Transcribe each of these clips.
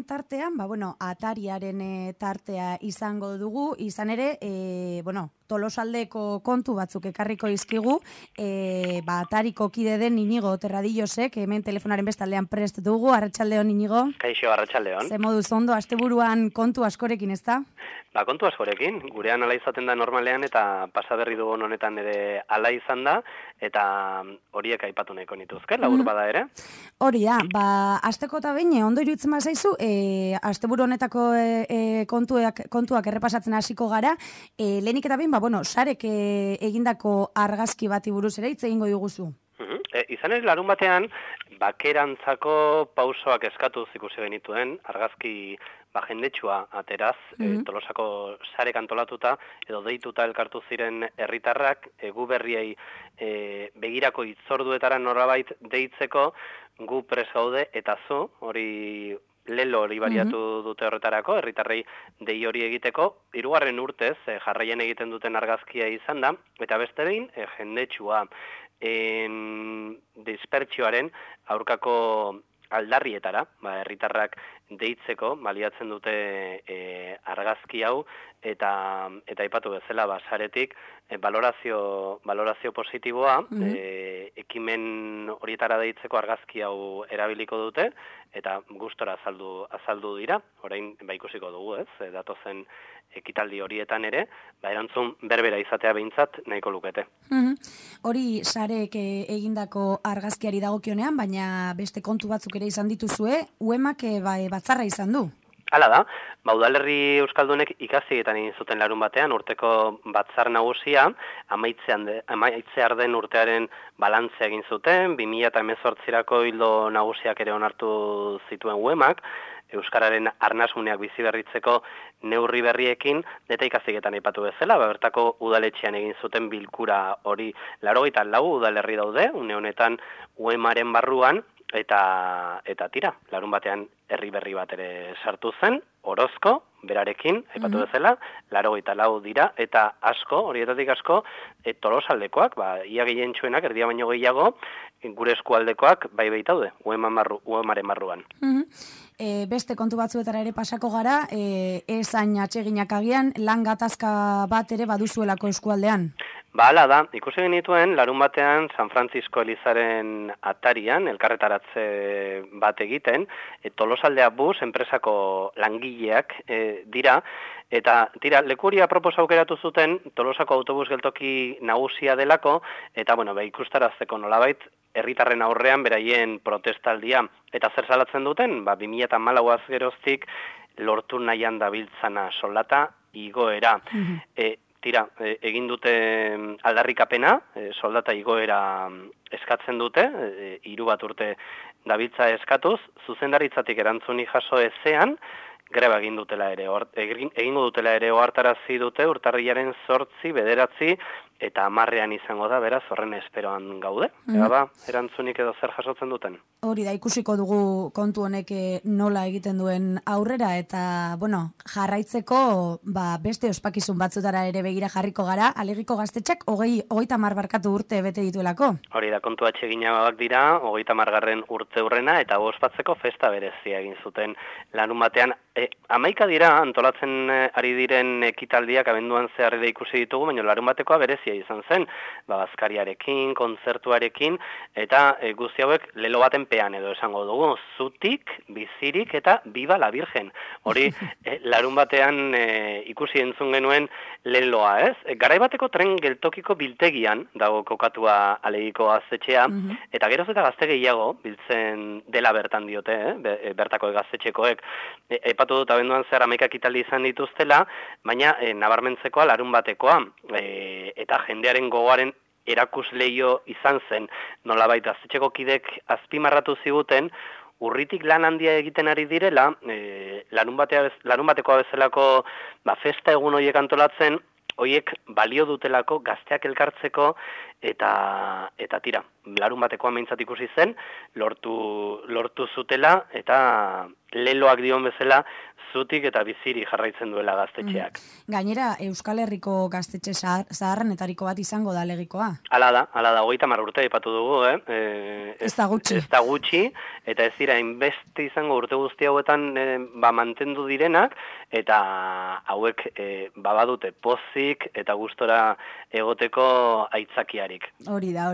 horren tartean, Atariaren tartea izango dugu, izan ere, Tolosaldeko kontu batzuk ekarriko izkigu, Atariko kide den Inigo Terradillosek, hemen telefonaren bestaldean prest dugu, arratsaldeon Inigo. Kaixo, arratsaldeon. Ze moduz ondo, asteburuan kontu askorekin, ezta? Kontu askorekin, gurean ala izaten da normalean eta pasaberri dugun honetan ere ala izan da, eta horiek aipatu nahiko nituzke, labur bada ere. Hori da, asteko eta behin, ondo iruditzen bazaizu, asteburu honetako kontuak errepasatzen hasiko gara, lehenik eta behin, sarek egindako argazki bati buruz ere hitz egingo diguzu. Izan ere larun batean, bakerantzako pausoak eskatuz ikusi genituen, argazki jendetsua ateraz, Tolosako sarek antolatuta, edo deituta elkartu ziren herritarrak, gu berriei begirako hitzorduetara norabait deitzeko, gu pres gaude eta zu, hori lelo hori bariatu dute horretarako, herritarrei dei hori egiteko, 3. urtez jarraian egiten duten argazkia izan da, eta beste behin jendetsua dispertsioaren aurkako aldarrietara, herritarrak deitzeko baliatzen dute argazki hau, eta aipatu bezala saretik valorazio positiboa, ekimen horietara deitzeko argazki hau erabiliko dute, eta gustora azaldu dira, orain ikusiko dugu, datozen ekitaldi horietan ere, erantzun berbera izatea behintzat nahiko lukete. Hori sarek egindako argazkiari dagokionean, baina beste kontu batzuk ere izan dituzue, uemak batzarra izan du. Hala da, udalerri euskaldunek ikasietan egin zuten larun batean, urteko batzar nagusia, amaitzear den urtearen balantzea egin zuten, 2018rako ildo nagusiak ere onartu zituen uemak, euskararen arnasuneak bizi berritzeko neurri berriekin, eta ikasietan aipatu bezala, bertako udaletxean egin zuten bilkura hori 84 udalerri daude, une honetan uemaren barruan, eta tira, larun batean herri berri bat ere sartu zen, Orozko, berarekin, aipatu bezala, 84 dira, eta asko, horietatik asko, Tolosaldekoak, ia gehientsuenak, erdia baino gehiago, gure eskualdekoak bai baitaude, uemaren barruan. Beste kontu batzuetara ere pasako gara, ezain atseginak agian, lan gatazka bat ere baduzuelako eskualdean. Hala da, ikusi genituen, larun batean San Francisco Elizaren atarian, elkarretaratze bat egiten, Tolosaldea bus enpresako langileak dira, eta leku hori apropos aukeratu zuten Tolosako autobus geltoki nagusia delako, eta ikustarazteko nolabait, herritarren aurrean beraien protestaldia. Eta zer salatzen duten? 2014 geroztik lortu nahian dabiltzana soldata igoera. Egin dute aldarrikapena, soldata igoera eskatzen dute, 3 bat urte dabiltza eskatuz, zuzendaritzatik erantzuni jaso ezean, greba egingo dutela ere ohartarazi dute urtarrilaren 8, 9 eta 10 izango da, beraz horren esperoan gaude. Erantzunik edo zer jasotzen duten? Hori da, ikusiko dugu kontu honek nola egiten duen aurrera, eta, jarraitzeko beste ospakizun batzutara ere begira jarriko gara, Alegiko Gaztetxak 30 urte bete dituelako. Hori da, kontu atseginagoak dira, 30. urte urrena, eta ospatzeko festa berezia egin zuten larun batean. 11 dira, antolatzen ari diren ekitaldiak abenduan zehar ere ikusi ditugu, baina larun batekoa berezia izan zen, bazkariarekin, kontzertuarekin, eta guzti hauek lelo baten pean edo esango dugu, zutik, bizirik eta Viva la Virgen. Hori larun batean ikusi entzun genuen leloa, ez? Garai bateko tren geltokiko biltegian dago kokatua Alegiko Gaztetxea, eta geroz eta gazte gehiago biltzen dela bertan diote, bertako gaztetxekoek. Epatu dut abenduan zehar 11 ekitaldi izan dituztela, baina nabarmentzekoa larun batekoa, eta jendearen gogoaren erakusleio izan zen, nolabait gaztetxeko kidek azpimarratu ziguten, urritik lan handia egiten ari direla, larun batekoa bezalako festa egun horiek antolatzen, horiek balio dutelako gazteak elkartzeko eta tira, larun batekoa meintzat ikusi zen, lortu zutela, eta leloak dion bezala, zutik eta biziri jarraitzen duela gaztetxeak. Gainera, Euskal Herriko gaztetxe zaharrenetariko bat izango da legikoa. Hala da, 30 urte aipatu dugu, Ez da gutxi. Ez da gutxi, eta ez dira, inbeste izango urte guzti hauetan mantendu direnak, eta hauek badute pozik eta gustora egoteko aitzakiarik. Hori da.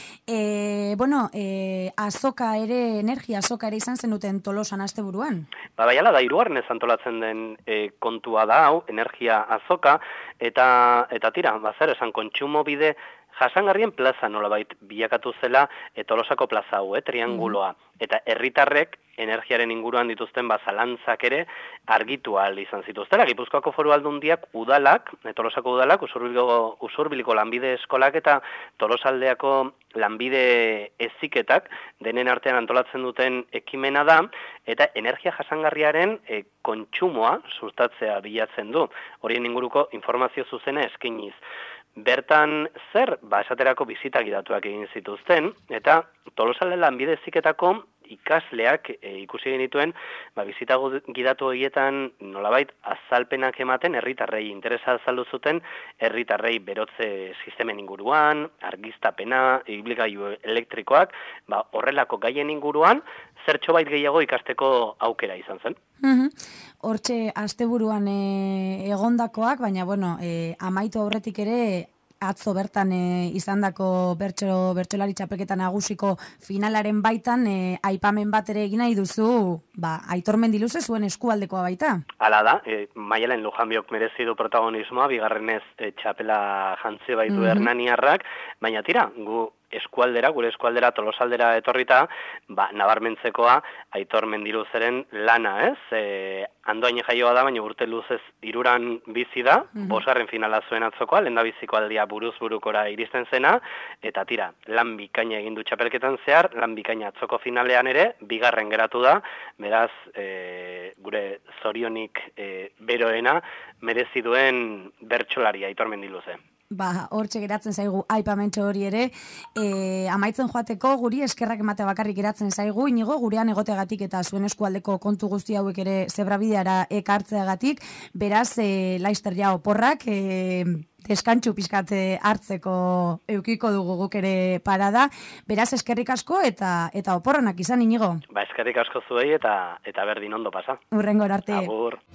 Azoka ere, energia azoka ere izan zenuten Tolosan asteburuan? Baiala da, 3. antolatzen den kontua da hau, energia azoka, eta tira, zer esan kontsumo bide jasangarrien plaza nolabait bilakatu zela Tolosako plaza hau, trianguloa. Eta herritarrek energiaren inguruan dituzten zalantzak ere argitu ahal izan zituztela. Gipuzkoako Foru Aldundiak udalak, Tolosako udalak, Usurbiliko lanbide eskolak eta Tolosaldeako lanbide heziketak denen artean antolatzen duten ekimena da, eta energia jasangarriaren kontsumoa sustatzea bilatzen du. Horien inguruko informazio zuzena eskainiz. Bertan zer, esaterako bisita gidatuak egin zituzten, eta Tolosalde lanbide heziketako ikasleak ikusi genituen, bisita gidatu horietan nolabait azalpenak ematen herritarrei interesa azaldu zuten, herritarrei berotze sistemen inguruan, argiztapena, ibilgailu elektrikoak, horrelako gaien inguruan, zertxobait gehiago ikasteko aukera izan zen. Hortxe, asteburuan egondakoak, baina, amaitu aurretik ere, atzo bertan izandako bertsolari txapelketa nagusiko finalaren baitan aipamen bat ere egin nahi duzu, Aitor Mendiluze zuen eskualdekoa baita. Hala da, Maialen Lujanbiok merezi du protagonismoa, bigarrenez txapela jantzi baitu Hernaniarrak, baina tira, gure eskualdera, Tolosaldera etorrita, nabarmentzekoa Aitor Mendiluzeren lana, ez? Andoain jaioa da, baina urte luzez 3 bizi da, 5. finala zuen atzokoa, lehendabiziko aldia buruz burukora iristen zena, eta tira, lan bikaina egin du txapelketan zehar, lan bikaina atzoko finalean ere, 2. geratu da, beraz, gure zorionik beroena, merezi duen bertsolari Aitor Mendiluze. Hortxe geratzen zaigu aipamentxo hori ere, amaitzen joateko guri eskerrak ematea bakarrik geratzen zaigu, Inigo, gurean egoteagatik eta zuen eskualdeko kontu guzti hauek ere zebrabideara ekartzeagatik, beraz, Laister ja oporrak, deskantxu pizkat hartzeko eukiko dugu guk ere parada, beraz eskerrik asko eta oporronak izan, Inigo. Eskerrik asko zuei eta berdin ondo pasa. Hurrengor arte. Agur.